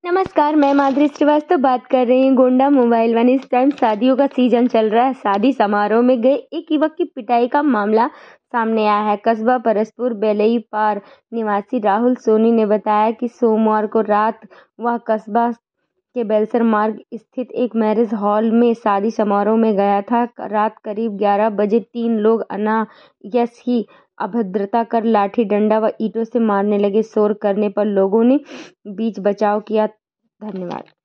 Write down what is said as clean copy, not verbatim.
नमस्कार, मैं माधुरी श्रीवास्तव बात कर रही हूँ गोंडा मोबाइल वन। इस टाइम शादियों का सीजन चल रहा है। शादी समारोह में गए एक युवक की पिटाई का मामला सामने आया है। कस्बा परसपुर बेलई पार निवासी राहुल सोनी ने बताया कि सोमवार को रात वह कस्बा के बेलसर मार्ग स्थित एक मैरिज हॉल में शादी समारोह में गया था। रात करीब 11 बजे 3 लोग अनायास ही अभद्रता कर लाठी डंडा व ईंटों से मारने लगे। शोर करने पर लोगों ने बीच बचाव किया। धन्यवाद।